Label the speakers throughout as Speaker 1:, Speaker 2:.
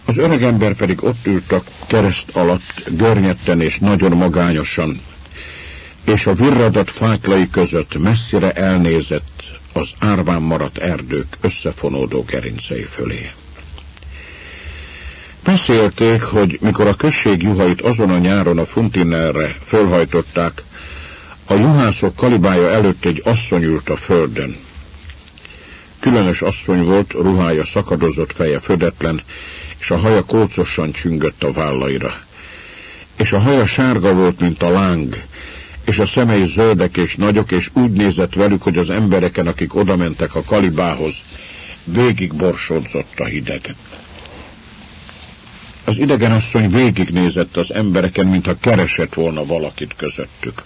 Speaker 1: Az öregember pedig ott ült a kereszt alatt, görnyetten és nagyon magányosan, és a virradat fáklai között messzire elnézett az árván maradt erdők összefonódó gerincei fölé. Beszélték, hogy mikor a község juhait azon a nyáron a Funtinelre fölhajtották, a juhászok kalibája előtt egy asszony ült a földön. Különös asszony volt, ruhája szakadozott, feje födetlen, és a haja kócosan csüngött a vállaira. És a haja sárga volt, mint a láng, és a szemei zöldek és nagyok, és úgy nézett velük, hogy az embereken, akik odamentek a kalibához, végig borsódzott a hideg. Az idegen asszony végignézett az embereken, mintha keresett volna valakit közöttük.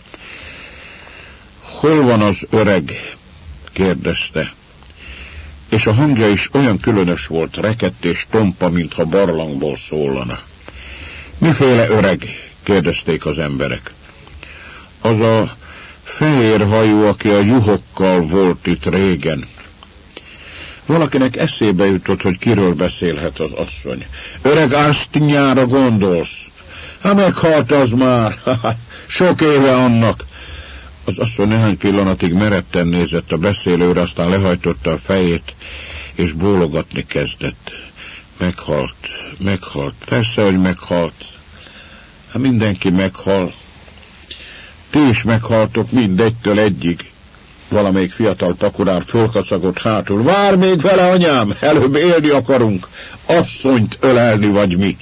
Speaker 1: Hol van az öreg? Kérdezte. És a hangja is olyan különös volt, rekett és tompa, mintha barlangból szólana. Miféle öreg? Kérdezték az emberek. Az a fehér hajú, aki a juhokkal volt itt régen. Valakinek eszébe jutott, hogy kiről beszélhet az asszony. Öreg Asztinyára gondolsz? Ha meghalt az már, sok éve annak. Az asszony néhány pillanatig meretten nézett a beszélőre, aztán lehajtotta a fejét, és bólogatni kezdett. Meghalt, persze, hogy meghalt. Hát mindenki meghal. Ti is meghaltok mindegytől egyig. Valamelyik fiatal pakurár fölkacagott hátul. Vár még vele, anyám, előbb élni akarunk. Asszonyt ölelni vagy mi.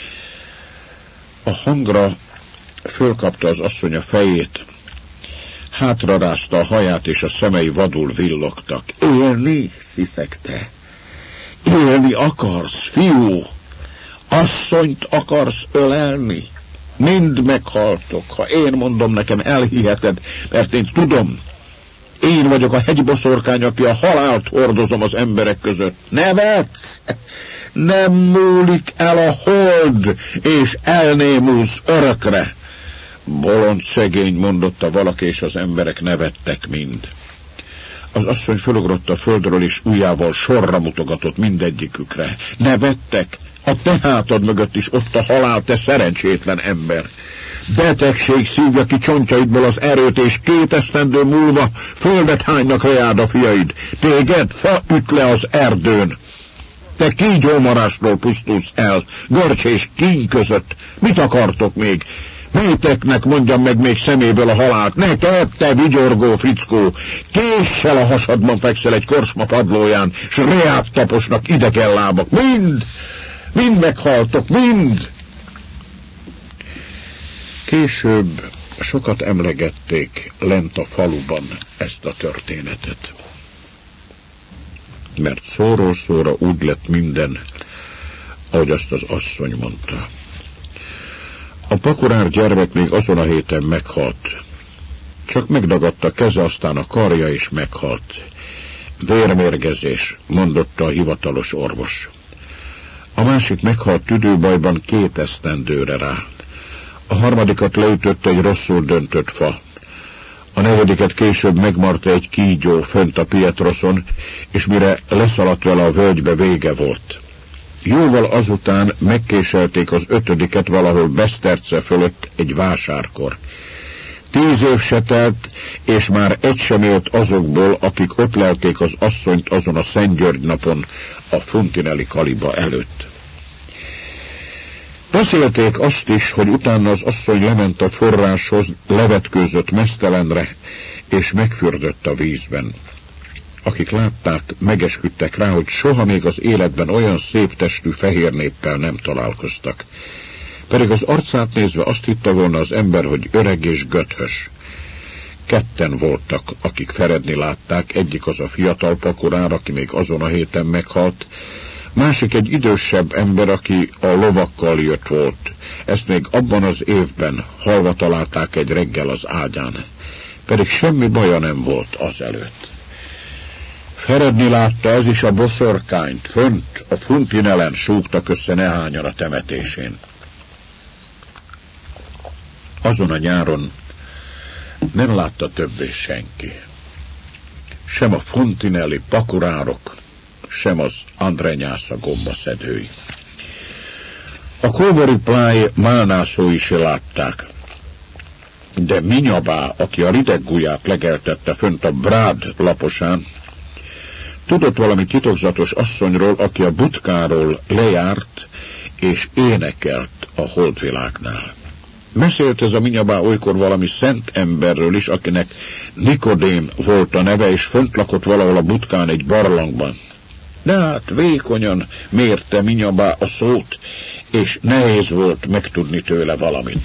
Speaker 1: A hangra fölkapta az asszony a fejét. Hátrarázta a haját, és a szemei vadul villogtak. Élni, sziszegte. Élni akarsz, fiú? Asszonyt akarsz ölelni? Mind meghaltok. Ha én mondom, nekem elhiheted, mert én tudom. Én vagyok a hegyboszorkány, aki a halált hordozom az emberek között. Nevetsz? Nem múlik el a hold, és elnémulsz örökre. Bolond szegény, mondotta valaki, és az emberek nevettek mind. Az asszony fölugrott a földről, és ujjával sorra mutogatott mindegyikükre. Nevettek? A te hátad mögött is ott a halál, te szerencsétlen ember. Betegség szívja ki csontjaidból az erőt, és 2 esztendő múlva földet hánynak reád a fiaid. Téged fa üt le az erdőn. Te kígyómarásról pusztulsz el, görcs és kíny között. Mit akartok még? Melyteknek mondjam meg még szeméből a halált? Neked, te vigyorgó fickó, késsel a hasadban fekszel egy korsma padlóján, s reát taposnak idegen lábak. Mind meghaltok, mind! Később sokat emlegették lent a faluban ezt a történetet. Mert szóról szóra úgy lett minden, ahogy azt az asszony mondta. A pakurár gyermek még azon a héten meghalt. Csak megdagadta a keze, aztán a karja is meghalt. Vérmérgezés, mondotta a hivatalos orvos. A másik meghalt tüdőbajban 2 esztendőre rá. A harmadikat leütött egy rosszul döntött fa. A 4. később megmarta egy kígyó fönt a Pietroson, és mire leszaladt vele a völgybe, vége volt. Jóval azután megkéselték az 5. valahol Beszterce fölött egy vásárkor. 10 év se telt, és már egy sem élt azokból, akik ott lelték az asszonyt azon a Szent György napon a Funtineli kaliba előtt. Beszélték azt is, hogy utána az asszony lement a forráshoz, levetkőzött meztelenre, és megfürdött a vízben. Akik látták, megesküdtek rá, hogy soha még az életben olyan szép testű fehér néppel nem találkoztak. Pedig az arcát nézve azt hitte volna az ember, hogy öreg és göthös. 2 voltak, akik feredni látták, egyik az a fiatal pakurár, aki még azon a héten meghalt, másik egy idősebb ember, aki a lovakkal jött volt. Ezt még abban az évben halva találták egy reggel az ágyán. Pedig semmi baja nem volt azelőtt. Feredni látta ez is a boszorkányt, fönt a Funtinelen súgtak össze nehányan a temetésén. Azon a nyáron nem látta többé senki. Sem a funtineli pakurárok, sem az Andrenyásza gombaszedői. A kóbori pláj málnászói se látták, de Minyabá, aki a rideg ujját legeltette fönt a brád laposán, tudott valami titokzatos asszonyról, aki a butkáról lejárt és énekelt a holdvilágnál. Beszélt ez a Minyabá olykor valami szent emberről is, akinek Nikodém volt a neve, és fönt lakott valahol a butkán egy barlangban. De hát vékonyan mérte Minyabá a szót, és nehéz volt megtudni tőle valamit.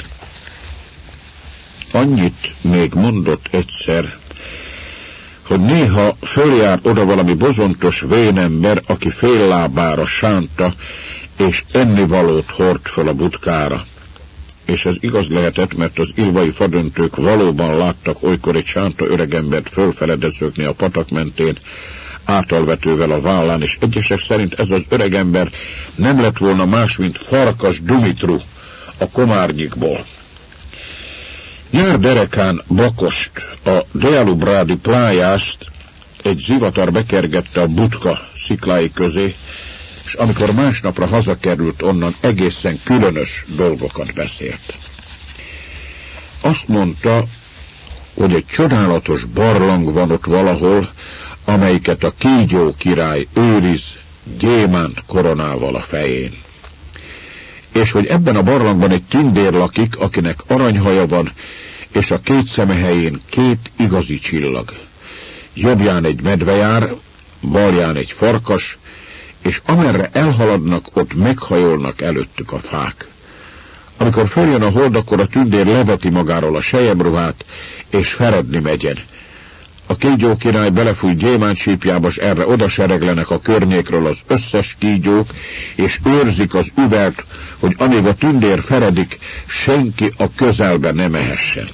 Speaker 1: Annyit még mondott egyszer, hogy néha följár oda valami bozontos vénember, aki fél lábára sánta, és ennivalót hord föl a butkára. És ez igaz lehetett, mert az ilvai fadöntők valóban láttak olykor egy sánta öregembert fölfeledezőkni a patak mentén, átalvetővel a vállán, és egyesek szerint ez az öregember nem lett volna más, mint Farkas Dumitru a Komárnyikból. Nyár derekán Bakost, a Dealubrádi plájászt egy zivatar bekergette a butka sziklái közé, és amikor másnapra hazakerült onnan, egészen különös dolgokat beszélt. Azt mondta, hogy egy csodálatos barlang van ott valahol, amelyiket a kígyó király őriz gyémánt koronával a fején. És hogy ebben a barlangban egy tündér lakik, akinek aranyhaja van, és a két szeme helyén két igazi csillag. Jobbján egy medve jár, balján egy farkas, és amerre elhaladnak, ott meghajolnak előttük a fák. Amikor följön a hold, akkor a tündér leveti magáról a selyemruhát, és feredni megyen. A kígyó király belefúj gyémántsípjába, s erre odasereglenek a környékről az összes kígyók, és őrzik az üvelt, hogy amíg a tündér feredik, senki a közelbe ne mehessen.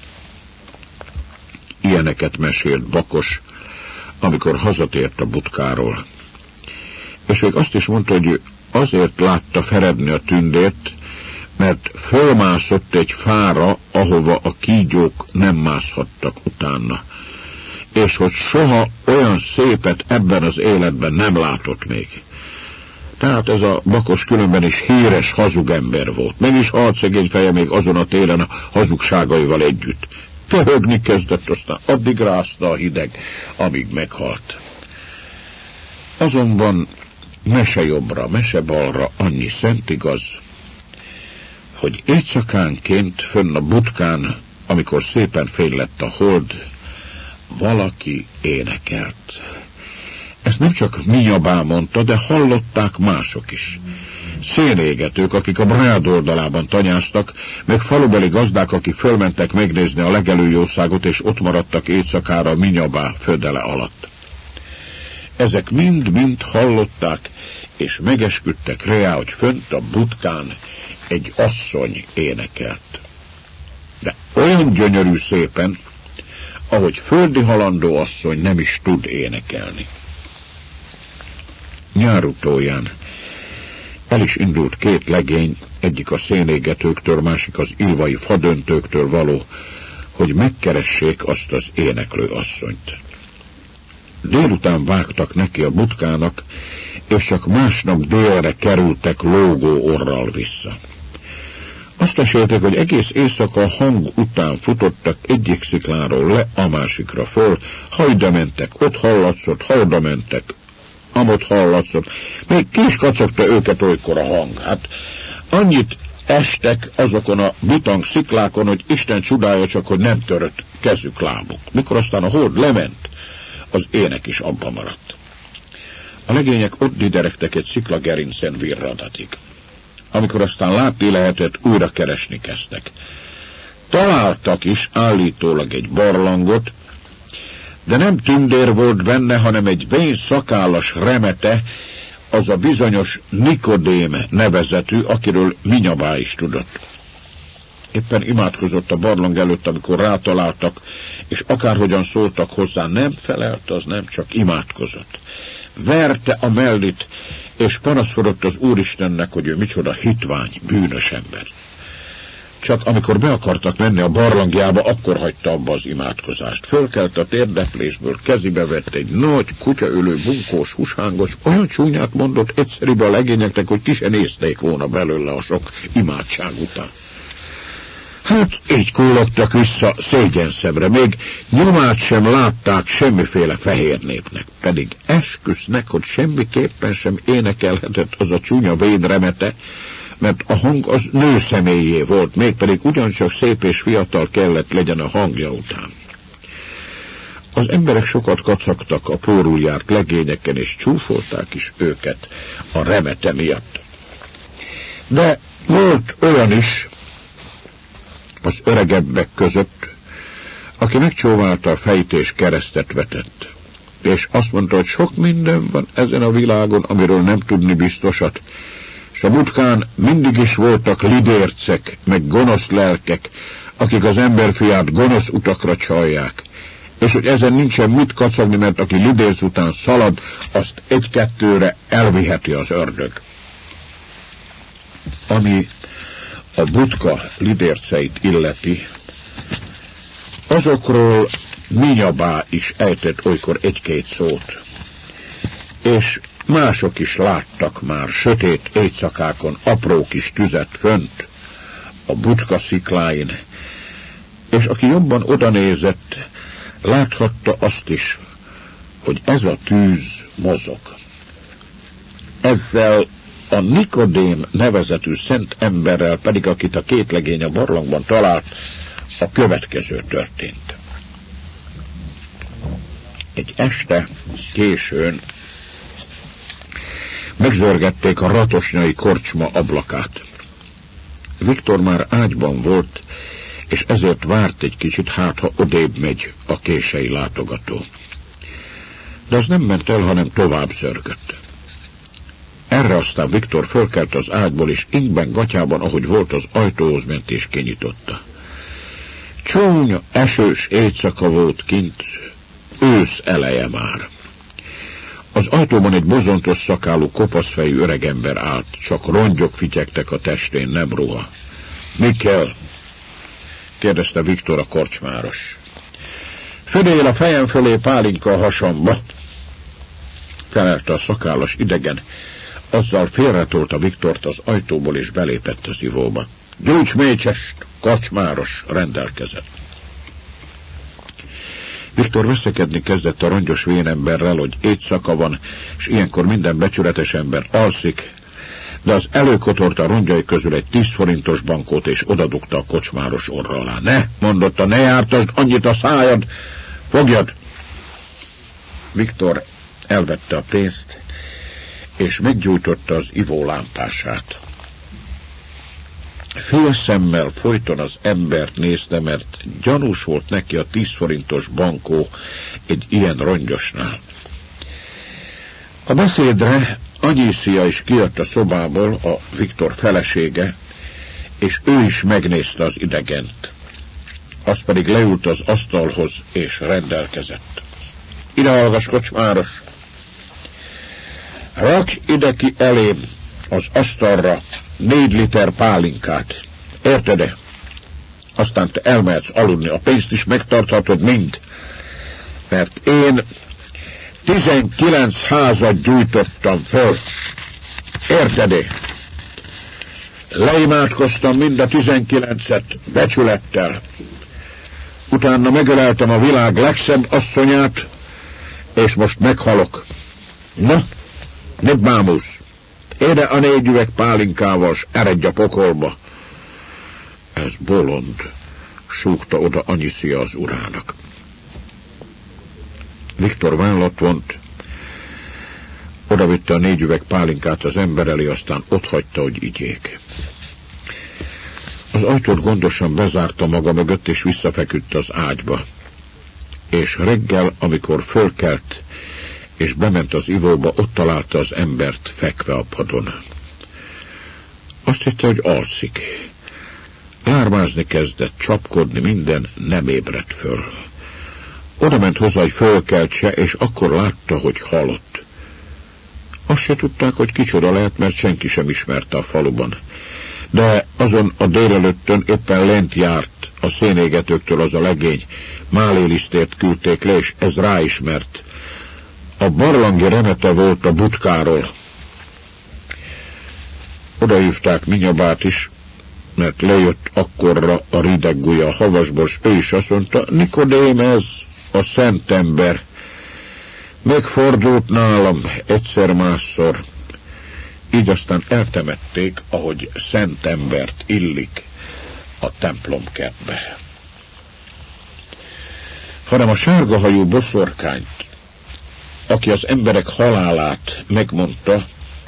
Speaker 1: Ilyeneket mesélt Bakos, amikor hazatért a butkáról. És még azt is mondta, hogy azért látta feredni a tündért, mert fölmászott egy fára, ahova a kígyók nem mászhattak utána, és hogy soha olyan szépet ebben az életben nem látott még. Tehát ez a Bakos különben is híres hazugember volt. Meg is halt szegény feje még azon a télen a hazugságaival együtt. Köhögni kezdett, aztán addig rázta a hideg, amíg meghalt. Azonban mese jobbra, mese balra annyi szent igaz, hogy éjszakánként fönn a butkán, amikor szépen fény lett a hold, valaki énekelt. Ezt nem csak Minyabá mondta, de hallották mások is. Szénégetők, akik a brád oldalában tanyáztak, meg falubeli gazdák, akik fölmentek megnézni a legelőjószágot, és ott maradtak éjszakára Minyabá födele alatt. Ezek mind-mind hallották, és megesküdtek rá, hogy fönt a butkán egy asszony énekelt. De olyan gyönyörű szépen, ahogy földi halandó asszony nem is tud énekelni. Nyárutóján el is indult két legény, egyik a szénégetőktől, másik az ilvai fadöntőktől való, hogy megkeressék azt az éneklő asszonyt. Délután vágtak neki a butkának, és csak másnap délre kerültek lógó orral vissza. Azt mesélték, hogy egész éjszaka a hang után futottak egyik szikláról le a másikra föl, hajda mentek, ott hallatszott, hajda mentek, amott hallatszott, még ki is kacagta őket olykor a hang. Hát annyit estek azokon a bitang sziklákon, hogy Isten csodája csak, hogy nem törött kezük, lábuk. Mikor aztán a hold lement, az ének is abba maradt. A legények ott diderektek egy sziklagerincen virradatig. Amikor aztán látni lehetett, újra keresni kezdtek. Találtak is állítólag egy barlangot, de nem tündér volt benne, hanem egy vén szakállas remete, az a bizonyos Nikodém nevezetű, akiről Minyabá is tudott. Éppen imádkozott a barlang előtt, amikor rátaláltak, és akárhogyan szóltak hozzá, nem felelt, az nem, csak imádkozott. Verte a mellit, és panaszkodott az Úristennek, hogy ő micsoda hitvány, bűnös ember. Csak amikor be akartak menni a barlangjába, akkor hagyta abba az imádkozást. Fölkelt a térdeplésből, kezébe vett egy nagy, kutyaölő, bunkós, húshángos, olyan csúnyát mondott egyszerűbb a legényeknek, hogy ki se nézték volna belőle a sok imádság után. Hát így kullogtak vissza szégyenszemre, még nyomát sem látták semmiféle fehér népnek, pedig esküsznek, hogy semmiképpen sem énekelhetett az a csúnya védremete, mert a hang az nő személyé volt, mégpedig ugyancsak szép és fiatal kellett legyen a hangja után. Az emberek sokat kacagtak a pórul járt legényeken, és csúfolták is őket a remete miatt. De volt olyan is az öregebbek között, aki megcsóválta a fejét és keresztet vetett, és azt mondta, hogy sok minden van ezen a világon, amiről nem tudni biztosat, és a Butkán mindig is voltak lidércek, meg gonosz lelkek, akik az emberfiát gonosz utakra csalják, és hogy ezen nincsen mit kacagni, mert aki lidérc után szalad, azt egy-kettőre elviheti az ördög. Ami a Butka lidérceit illeti, azokról Minyabá is ejtett olykor egy-két szót, és mások is láttak már sötét éjszakákon apró kis tüzet fönt a Butka szikláin, és aki jobban odanézett, láthatta azt is, hogy ez a tűz mozog. Ezzel a Nikodém nevezetű szent emberrel pedig, akit a két legény a barlangban talált, a következő történt. Egy este későn megzörgették a Ratosnyai korcsma ablakát. Viktor már ágyban volt, és ezért várt egy kicsit, hát ha odébb megy a kései látogató. De az nem ment el, hanem tovább zörgött. Erre aztán Viktor fölkelt az ágyból, és ingben gatyában, ahogy volt, az ajtóhoz ment és kinyitotta. Csúnya, esős éjszaka volt kint, ősz eleje már. Az ajtóban egy bozontos szakálú, kopaszfejű öregember állt, csak rongyok fityegtek a testén, nem ruha. Mi kell? Kérdezte Viktor a korcsmáros. Födél a fejem fölé, pálinka a hasamba, felelte a szakállas idegen. Azzal félretolta Viktort az ajtóból, és belépett az ivóba. Gyújts mécsest, korcsmáros, rendelkezett. Viktor veszekedni kezdett a rongyos vénemberrel, hogy éjszaka van, és ilyenkor minden becsületes ember alszik, de az előkotorta a rongyai közül egy 10 forintos bankót, és odadugta a kocsmáros orra alá. Ne, mondotta, ne jártasd annyit a szájad, fogjad! Viktor elvette a pénzt, és meggyújtotta az ivó lámpását. Félszemmel folyton az embert nézte, mert gyanús volt neki a 10 forintos bankó egy ilyen rongyosnál. A beszédre Anyíszia is kijött a szobából, a Viktor felesége, és ő is megnézte az idegent. Az pedig leült az asztalhoz, és rendelkezett. Ide hallgass, kocsmáros! Rak ide ki elém az asztalra 4 liter pálinkát. Érted-e? Aztán te elmehetsz aludni, a pénzt is megtarthatod mind. Mert én 19 házat gyújtottam föl. Érted-e? Leimádkoztam mind a 19-et becsülettel. Utána megöleltem a világ legszebb asszonyát, és most meghalok. Na, mit bámulsz? Éde a 4 üveg pálinkával, s eredj a pokolba. Ez bolond, súgta oda Anyíszia az urának. Viktor vállat vont, odavitte a 4 üveg pálinkát az ember elé, aztán otthagyta, hogy igyék. Az ajtót gondosan bezárta maga mögött, és visszafeküdt az ágyba. És reggel, amikor fölkelt, és bement az ivóba, ott találta az embert fekve a padon. Azt hitte, hogy alszik. Lármázni kezdett, csapkodni, minden, nem ébredt föl. Oda ment hozzá, hogy fölkeltse, és akkor látta, hogy halott. Azt se tudták, hogy kicsoda lehet, mert senki sem ismerte a faluban. de azon a délelőttön éppen lent járt a szénégetőktől az a legény. Málélisztért küldték le, és ez ráismert. A barlangi remete volt a butkáról. Odahívták Minyabát is, mert lejött akkorra a rideggúja a havasból, s ő is azt mondta, Nikodém ez, a szent ember. Megfordult nálam egyszer-másszor. Így aztán eltemették, ahogy szent embert illik a templomkertbe. Hanem a sárgahajú boszorkányt, aki az emberek halálát megmondta,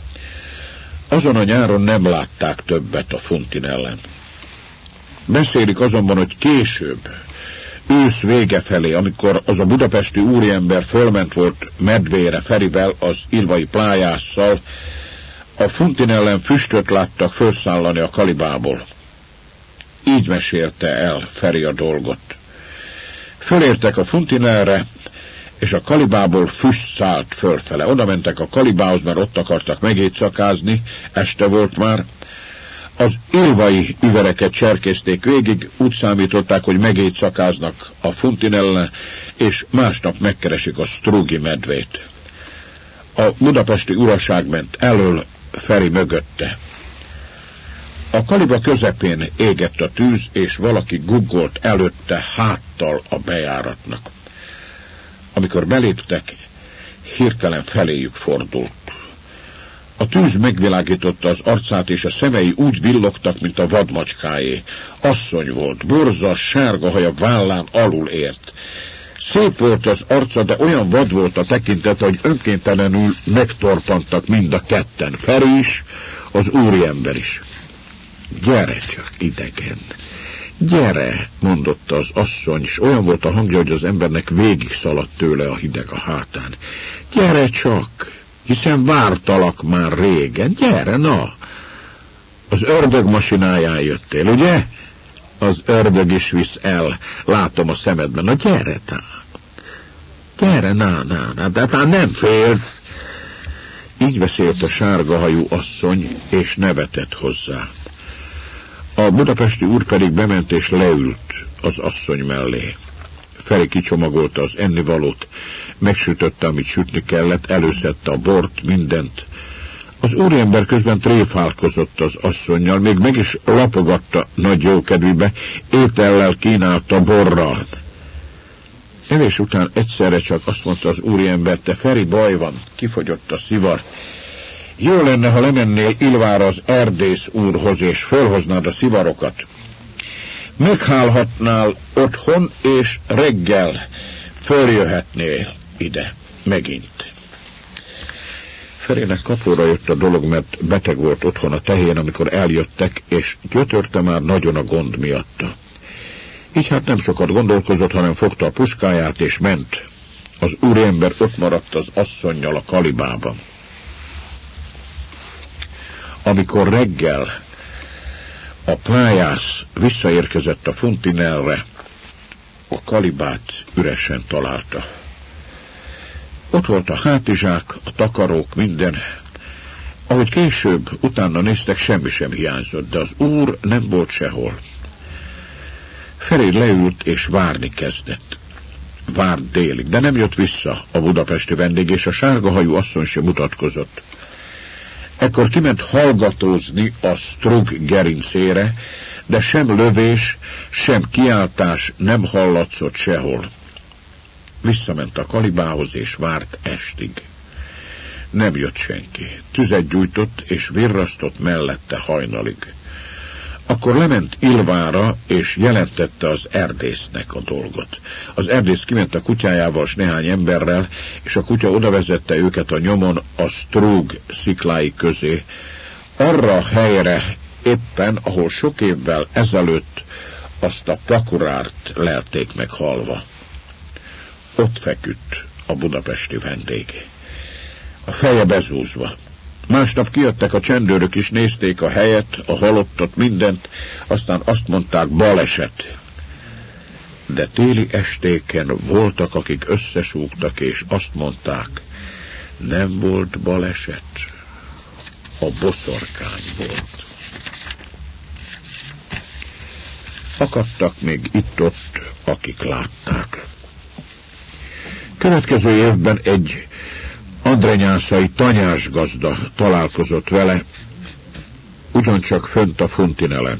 Speaker 1: azon a nyáron nem látták többet a Fontinellen. Beszélik azonban, hogy később, ősz vége felé, amikor az a budapesti úriember fölment volt Medvére Ferivel, az Ilvai Plájásszal, a Fontinellen füstöt láttak felszállani a Kalibából. Így mesélte el Feri a dolgot. Fölértek a Fontinelre, és a Kalibából füst szállt fölfele. Oda mentek a Kalibához, mert ott akartak megéjszakázni, este volt már. Az ilvai üvereket cserkészték végig, úgy számították, hogy megéjszakáznak a Fontinellen, és másnap megkeresik a Strugi medvét. A budapesti uraság ment elől, Feri mögötte. A Kaliba közepén égett a tűz, és valaki guggolt előtte háttal a bejáratnak. Amikor beléptek, hirtelen feléjük fordult. A tűz megvilágította az arcát, és a szemei úgy villogtak, mint a vadmacskáé. Asszony volt, borzas, sárga haja vállán alul ért. Szép volt az arca, de olyan vad volt a tekintete, hogy önkéntelenül megtorpantak mind a ketten. Feri is, az úriember is. Gyere csak, idegen! Gyere, mondotta az asszony, és olyan volt a hangja, hogy az embernek végig szaladt tőle a hideg a hátán. Gyere csak, hiszen vártalak már régen. Gyere, na! Az ördög masináján jöttél, ugye? Az ördög is visz el, látom a szemedben. Na gyere, tá! Gyere, de nem félsz! Így beszélt a sárgahajú asszony, és nevetett hozzá. A budapesti úr pedig bement és leült az asszony mellé. Feri kicsomagolta az ennivalót, megsütötte, amit sütni kellett, előszedte a bort, mindent. Az úriember közben tréfálkozott az asszonnyal, még meg is lapogatta nagy jókedvűbe, étellel kínálta, borral. Evés után egyszerre csak azt mondta az úriember, te Feri, baj van, kifogyott a szivar. Jó lenne, ha lemennél Ilvára az erdész úrhoz, és fölhoznád a szivarokat. Meghálhatnál otthon, és reggel följöhetnél ide megint. Ferének kapóra jött a dolog, mert beteg volt otthon a tehén, amikor eljöttek, és gyötörte már nagyon a gond miatta. Így hát nem sokat gondolkozott, hanem fogta a puskáját, és ment. Az úriember ott maradt az asszonnyal a Kalibában. Amikor reggel a Plájász visszaérkezett a Fontinelre, a Kalibát üresen találta. Ott volt a hátizsák, a takarók, minden. Ahogy később utána néztek, semmi sem hiányzott, de az úr nem volt sehol. Feri leült és várni kezdett. Várt délig, de nem jött vissza a budapesti vendég, és a sárgahajú asszony sem mutatkozott. Ekkor kiment hallgatózni a Strug gerincére, de sem lövés, sem kiáltás nem hallatszott sehol. Visszament a Kalibához, és várt estig. Nem jött senki. Tüzet gyújtott, és virrasztott mellette hajnalig. Akkor lement Ilvára, és jelentette az erdésznek a dolgot. Az erdész kiment a kutyájával s néhány emberrel, és a kutya odavezette őket a nyomon a Strug sziklái közé, arra a helyre éppen, ahol sok évvel ezelőtt azt a prokurárt lelték meg halva. Ott feküdt a budapesti vendég, a feje bezúzva. Másnap kijöttek a csendőrök is, nézték a helyet, a halottat, mindent, aztán azt mondták, baleset. De téli estéken voltak, akik összesúgtak, és azt mondták, nem volt baleset, a boszorkány volt. akadtak még itt-ott, akik látták. Következő évben egy andrenyászai tanyásgazda találkozott vele, ugyancsak fönt a Funtinelen.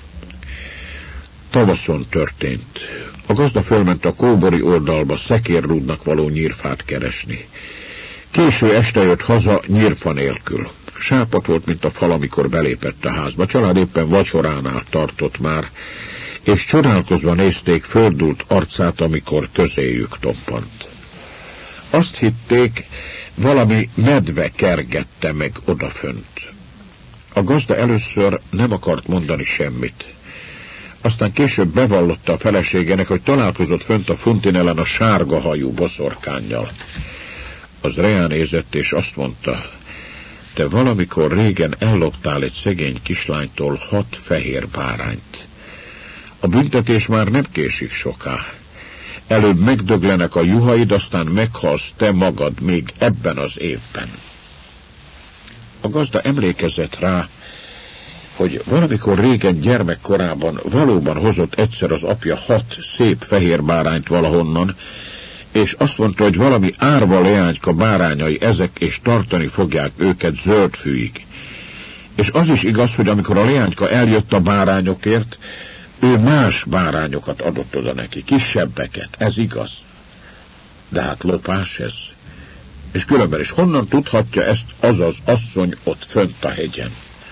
Speaker 1: Tavaszon történt. A gazda fölment a kóbori oldalba szekérrúdnak való nyírfát keresni. Késő este jött haza nyírfa nélkül. Sápadt volt, mint a fal, amikor belépett a házba. A család éppen vacsoránál tartott már, és csodálkozva nézték földult arcát, amikor közéjük toppant. Azt hitték, valami medve kergette meg odafönt. A gazda először nem akart mondani semmit. Aztán később bevallotta a feleségének, hogy találkozott fönt a Funtinelen a sárga hajú boszorkánnyal. Az ránézett, és azt mondta: te valamikor régen elloptál egy szegény kislánytól 6 fehér bárányt. A büntetés már nem késik soká. Előbb megdöglenek a juhaid, aztán meghalsz te magad még ebben az évben. A gazda emlékezett rá, hogy valamikor régen gyermekkorában valóban hozott egyszer az apja 6 szép fehér bárányt valahonnan, és azt mondta, hogy valami árva leányka bárányai ezek, és tartani fogják őket zöldfűig. És az is igaz, hogy amikor a leányka eljött a bárányokért, ő más bárányokat adott oda neki, kisebbeket, ez igaz. De hát lopás ez. És különben is honnan tudhatja ezt az az asszony ott fönt a hegyen?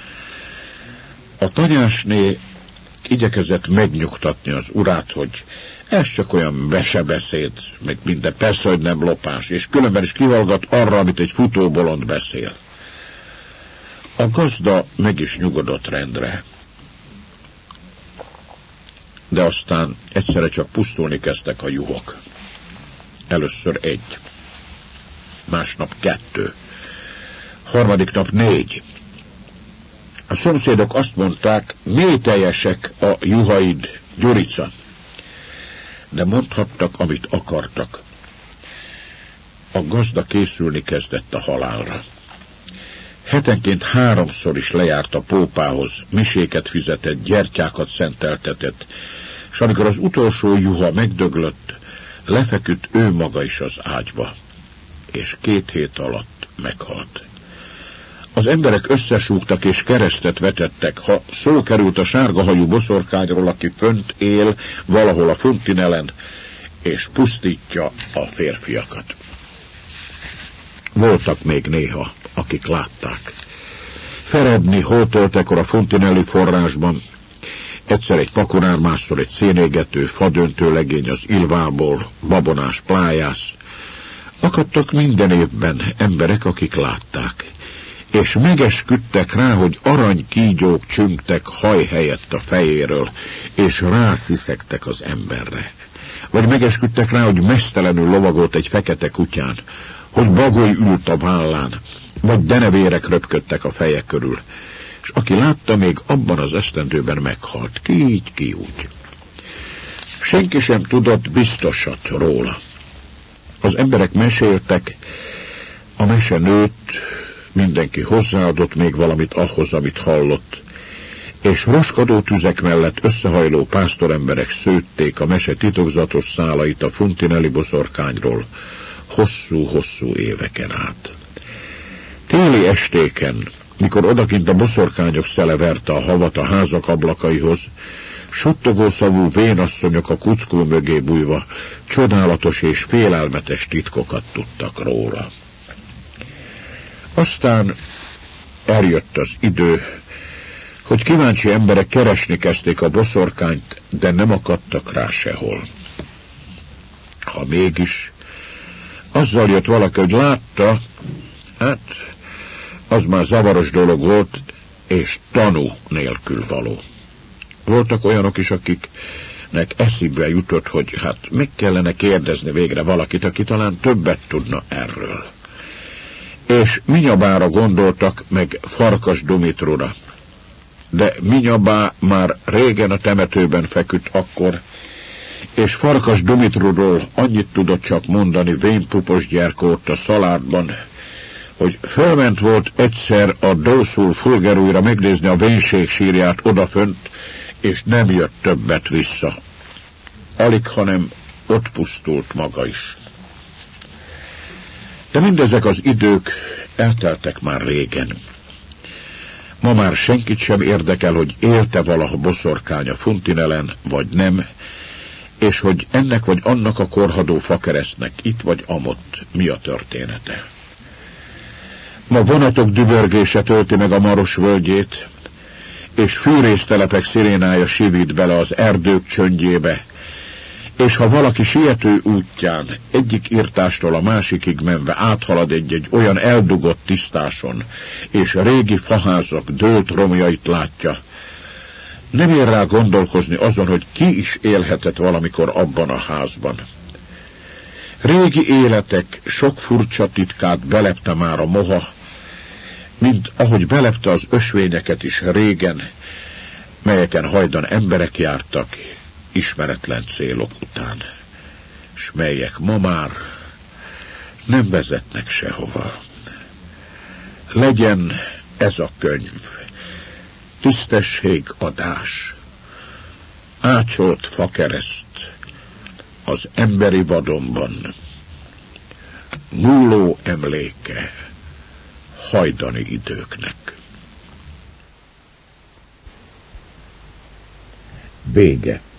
Speaker 1: A tanyásné igyekezett megnyugtatni az urát, hogy ez csak olyan mesebeszéd, meg minden, persze, hogy nem lopás, és különben is kihallgat arra, amit egy futóbolond beszél. A gazda meg is nyugodott rendre. De aztán egyszerre csak pusztulni kezdtek a juhok. Először 1, másnap 2, harmadik nap 4. A szomszédok azt mondták, mélyteljesek a juhaid, Gyurica. De mondhattak, amit akartak. A gazda készülni kezdett a halálra. Hetenként 3-szor is lejárt a pópához, miséket fizetett, gyertyákat szenteltetett, és amikor az utolsó juha megdöglött, lefeküdt ő maga is az ágyba, és 2 hét alatt meghalt. Az emberek összesúgtak és keresztet vetettek, ha szó került a sárgahajú boszorkányról, aki fönt él valahol a Funtinelen, és pusztítja a férfiakat. Voltak még néha, akik látták. Feredni holtöltekor a Funtineli forrásban, egyszer egy pakonár, másszor egy szénégető, fadöntő legény az Ilvából, babonás plájász. Akadtak minden évben emberek, akik látták, és megesküdtek rá, hogy aranykígyók csüngtek haj helyett a fejéről, és rásziszegtek az emberre. Vagy megesküdtek rá, hogy meztelenül lovagolt egy fekete kutyán, hogy bagoly ült a vállán, vagy denevérek röpködtek a feje körül, és aki látta, még abban az esztendőben meghalt, ki így, ki úgy. Senki sem tudott biztosat róla. Az emberek meséltek, a mese nőtt, mindenki hozzáadott még valamit ahhoz, amit hallott, és roskadó tüzek mellett összehajló pásztoremberek szőtték a mese titokzatos szálait a Funtineli boszorkányról hosszú-hosszú éveken át. Téli estéken, mikor odakint a boszorkányok szele verte a havat a házak ablakaihoz, suttogó szavú vénasszonyok a kuckó mögé bújva csodálatos és félelmetes titkokat tudtak róla. Aztán eljött az idő, hogy kíváncsi emberek keresni kezdték a boszorkányt, de nem akadtak rá sehol. Ha mégis, azzal jött valaki, hogy látta, hát az már zavaros dolog volt, és tanú nélkül való. Voltak olyanok is, akiknek eszébe jutott, hogy hát meg kellene kérdezni végre valakit, aki talán többet tudna erről. És Minyabára gondoltak, meg Farkas Dumitróra. De Minyabá már régen a temetőben feküdt akkor, és Farkas Dumitróról annyit tudott csak mondani vénpupos gyerke ott a szalárdban, hogy fölment volt egyszer a Dószul Fulgerújra megnézni a vénség sírját odafönt, és nem jött többet vissza. Alig, hanem ott pusztult maga is. De mindezek az idők elteltek már régen. Ma már senkit sem érdekel, hogy élte valaha boszorkány a Funtinelen, vagy nem, és hogy ennek vagy annak a korhadó fakeresztnek itt vagy amott mi a története. Ma vonatok dübörgése tölti meg a Maros völgyét, és fűrésztelepek szirénája sivít bele az erdők csöndjébe, és ha valaki siető útján egyik irtástól a másikig menve áthalad egy olyan eldugott tisztáson, és a régi faházak dőlt romjait látja, nem ér rá gondolkozni azon, hogy ki is élhetett valamikor abban a házban. Régi életek sok furcsa titkát belepte már a moha, mint ahogy belepte az ösvényeket is régen, melyeken hajdan emberek jártak ismeretlen célok után, s melyek ma már nem vezetnek sehova. Legyen ez a könyv tisztességadás, ácsolt fakereszt az emberi vadonban, múló emléke hajdani időknek. Vége.